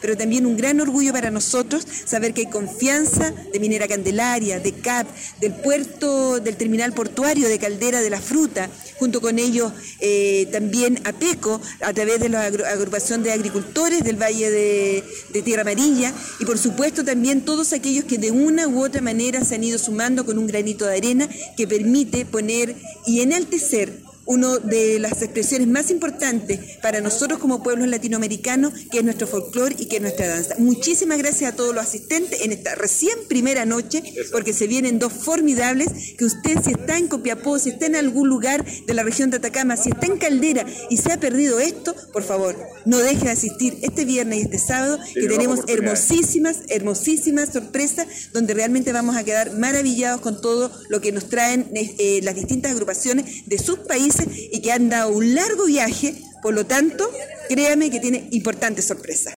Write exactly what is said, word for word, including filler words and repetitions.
pero también un gran orgullo para nosotros saber que hay confianza de Minera Candelaria, de C A P, del puerto, del terminal portuario de Caldera de la Fruta, junto con ellos eh, también APECO, a través de la agrupación de agricultores del Valle de, de Tierra Amarilla, y por supuesto también todos aquellos que de una u otra manera se han ido sumando con un granito de arena que permite poner y enaltecer una de las expresiones más importantes para nosotros como pueblos latinoamericanos, que es nuestro folclore y que es nuestra danza. Muchísimas gracias a todos los asistentes en esta recién primera noche, porque se vienen dos formidables, que usted, si está en Copiapó, si está en algún lugar de la región de Atacama, si está en Caldera y se ha perdido esto, por favor, no deje de asistir este viernes y este sábado, que tenemos hermosísimas, hermosísimas sorpresas, donde realmente vamos a quedar maravillados con todo lo que nos traen eh, las distintas agrupaciones de sus países y que han dado un largo viaje. Por lo tanto, créame que tiene importantes sorpresas.